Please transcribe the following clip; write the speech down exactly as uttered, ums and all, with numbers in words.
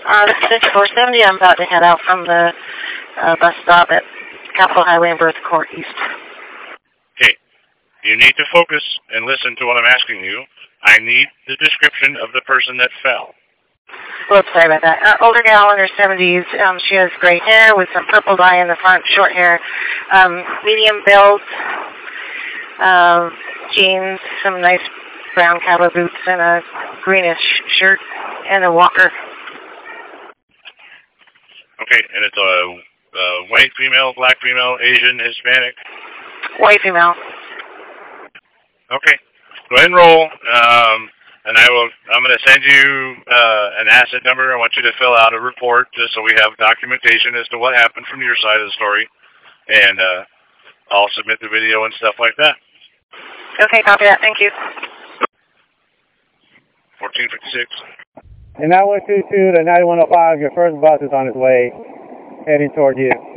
Uh, this is fifty-four seventy. I'm about to head out from the uh, bus stop at Capitol Highway and Bertha Court East. Okay. You need to focus and listen to what I'm asking you. I need the description of the person that fell. Whoops, sorry about that. Uh, older gal in her seventies. Um, she has gray hair with some purple dye in the front, short hair, um, medium build, uh, jeans, some nice brown cowboy boots, and a greenish shirt, and a walker. Okay, and it's a, a white female, black female, Asian, Hispanic? White female. Okay. Go ahead and roll. Um, and I will, I'm going to send you uh, an asset number. I want you to fill out a report just so we have documentation as to what happened from your side of the story. And uh, I'll submit the video and stuff like that. Okay, copy that. Thank you. fourteen fifty-six. And nine one two two to ninety-one oh five, your first bus is on its way, heading toward you.